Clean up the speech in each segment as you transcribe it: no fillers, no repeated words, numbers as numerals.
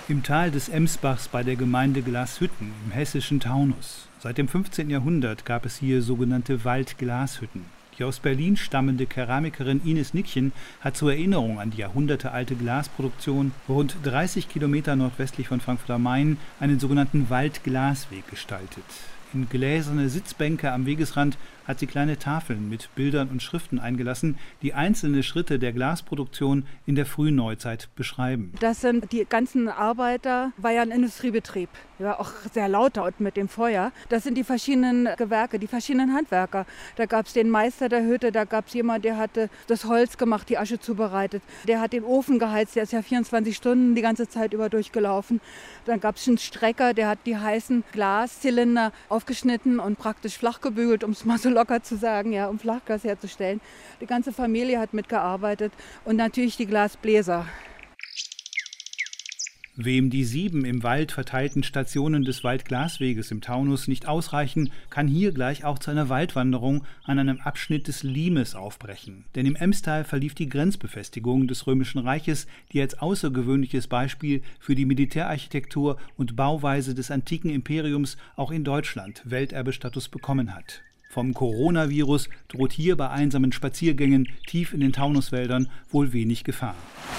Im Tal des Emsbachs bei der Gemeinde Glashütten im hessischen Taunus. Seit dem 15. Jahrhundert gab es hier sogenannte Waldglashütten. Die aus Berlin stammende Keramikerin Ines Nickchen hat zur Erinnerung an die jahrhundertealte Glasproduktion rund 30 Kilometer nordwestlich von Frankfurt am Main einen sogenannten Waldglasweg gestaltet. In gläserne Sitzbänke am Wegesrand hat sie kleine Tafeln mit Bildern und Schriften eingelassen, die einzelne Schritte der Glasproduktion in der frühen Neuzeit beschreiben. Das sind die ganzen Arbeiter, war ja ein Industriebetrieb, ja auch sehr laut dort mit dem Feuer. Das sind die verschiedenen Gewerke, die verschiedenen Handwerker. Da gab es den Meister der Hütte, da gab es jemanden, der hatte das Holz gemacht, die Asche zubereitet. Der hat den Ofen geheizt, der ist ja 24 Stunden die ganze Zeit über durchgelaufen. Dann gab es einen Strecker, der hat die heißen Glaszylinder aufgeschnitten und praktisch flach gebügelt, um es mal so locker zu sagen, ja, um Flachgas herzustellen. Die ganze Familie hat mitgearbeitet und natürlich die Glasbläser. Wem die 7 im Wald verteilten Stationen des Waldglasweges im Taunus nicht ausreichen, kann hier gleich auch zu einer Waldwanderung an einem Abschnitt des Limes aufbrechen. Denn im Emstal verlief die Grenzbefestigung des Römischen Reiches, die als außergewöhnliches Beispiel für die Militärarchitektur und Bauweise des antiken Imperiums auch in Deutschland Welterbestatus bekommen hat. Vom Coronavirus droht hier bei einsamen Spaziergängen tief in den Taunuswäldern wohl wenig Gefahr.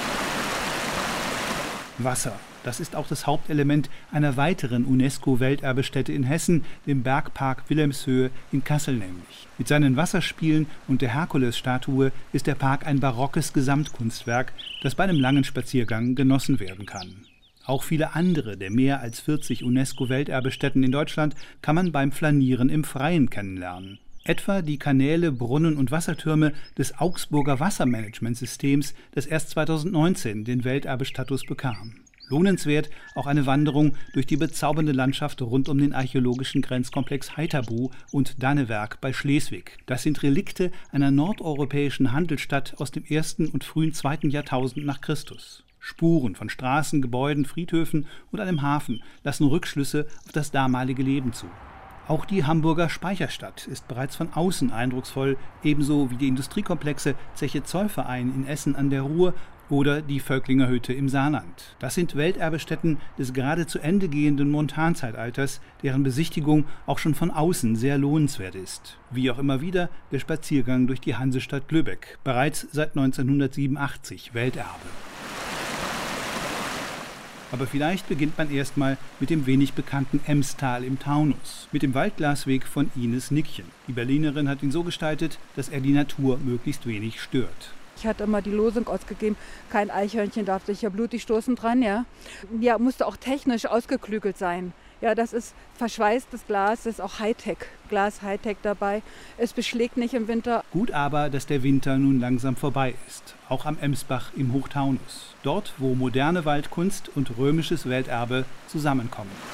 Wasser. Das ist auch das Hauptelement einer weiteren UNESCO-Welterbestätte in Hessen, dem Bergpark Wilhelmshöhe in Kassel nämlich. Mit seinen Wasserspielen und der Herkulesstatue ist der Park ein barockes Gesamtkunstwerk, das bei einem langen Spaziergang genossen werden kann. Auch viele andere der mehr als 40 UNESCO-Welterbestätten in Deutschland kann man beim Flanieren im Freien kennenlernen. Etwa die Kanäle, Brunnen und Wassertürme des Augsburger Wassermanagementsystems, das erst 2019 den Welterbestatus bekam. Lohnenswert auch eine Wanderung durch die bezaubernde Landschaft rund um den archäologischen Grenzkomplex Haithabu und Dannewerk bei Schleswig. Das sind Relikte einer nordeuropäischen Handelsstadt aus dem 1. und frühen 2. Jahrtausend nach Christus. Spuren von Straßen, Gebäuden, Friedhöfen und einem Hafen lassen Rückschlüsse auf das damalige Leben zu. Auch die Hamburger Speicherstadt ist bereits von außen eindrucksvoll, ebenso wie die Industriekomplexe Zeche Zollverein in Essen an der Ruhr oder die Völklinger Hütte im Saarland. Das sind Welterbestätten des gerade zu Ende gehenden Montanzeitalters, deren Besichtigung auch schon von außen sehr lohnenswert ist. Wie auch immer wieder der Spaziergang durch die Hansestadt Lübeck, bereits seit 1987 Welterbe. Aber vielleicht beginnt man erstmal mit dem wenig bekannten Emstal im Taunus, mit dem Waldglasweg von Ines Nickchen. Die Berlinerin hat ihn so gestaltet, dass er die Natur möglichst wenig stört. Ich hatte immer die Losung ausgegeben, kein Eichhörnchen darf sich ja blutig stoßen dran, ja. Ja, musste auch technisch ausgeklügelt sein. Ja, das ist verschweißtes Glas, das ist auch Hightech, Glas Hightech dabei. Es beschlägt nicht im Winter. Gut aber, dass der Winter nun langsam vorbei ist, auch am Emsbach im Hochtaunus. Dort, wo moderne Waldkunst und römisches Welterbe zusammenkommen.